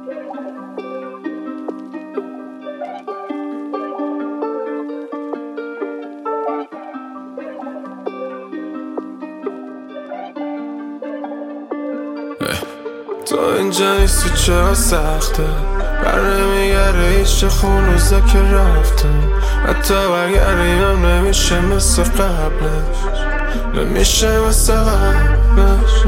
تو اینجا نیستی چرا سخته بر نمیگره هیچ خون روزا که رفتم حتی برگردیم نمیشه مثل قبلش نمیشه مثل قبلش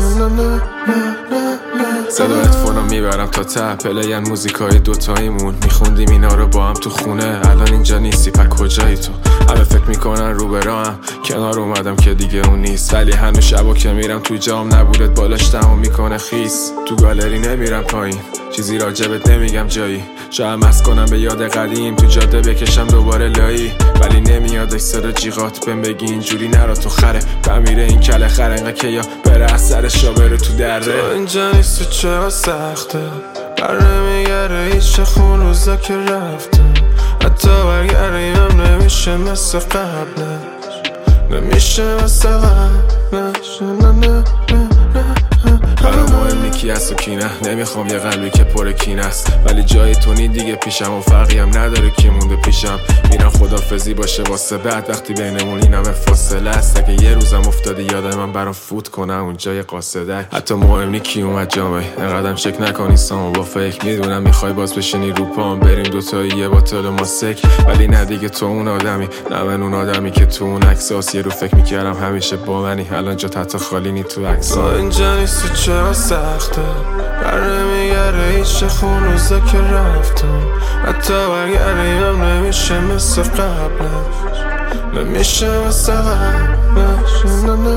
صدا هدفونو میبرم تا ته پلین موزیکای دوتاییمون میخوندیم اینا رو با هم تو خونه الان اینجا نیستی پک کجایی تو همه فکر میکنن رو براهم کنار اومدم که دیگه اون نیست ولی هنوز شبا که میرم تو جام نبودت بالاش دمو میکنه خیس تو گالری نمیرم پایین چیزی راجبت نمیگم جایی شاید مست کنم به یاد قدیم تو جاده بکشم دوباره لایی ولی نمیادش صدا جیغات بهم بگی اینجوری نرا تو خره بمیره این کله خرنگه که یا بره از سرش یا بره تو دره تو اینجا نیستی چرا سخته بر نمیگره هیچ خون روزا که رفتم حتی برگردیم نمیشه مثل قبلش نمیشه مثل قبلش برام مهم نی کی هست و کی نه نمیخوام یه قلبی که پر کین است ولی جای تو نی دیگه پیشم و فرقی هم نداره کی مونده پیشم میرم خدافزی باشه واسه بعد وقتی بینمون این همه فاصله است اگه یه روزم افتاده یادم من برام فوت کنم اون جای قاصدک حتی مهم نی کی اومد جامعه انقدرم چک نکنی سامو با فکر میدونم میخوای باز بشینی رو پام بریم دوتایی یه باتل و ما سک ولی نه دیگه تو اون آدمی نه من اون آدمی که تو اون عکساس یه رو فکر میکردم همیشه با منی الان جا حتی خالی نی تو عکسا اینجا نیستی چرا سخته بر نمیگره هیچ خون روزا که رفتم حتی برگردیم نمیشه مثل قبلش نمیشه مثل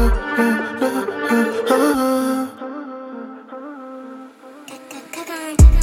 قبلش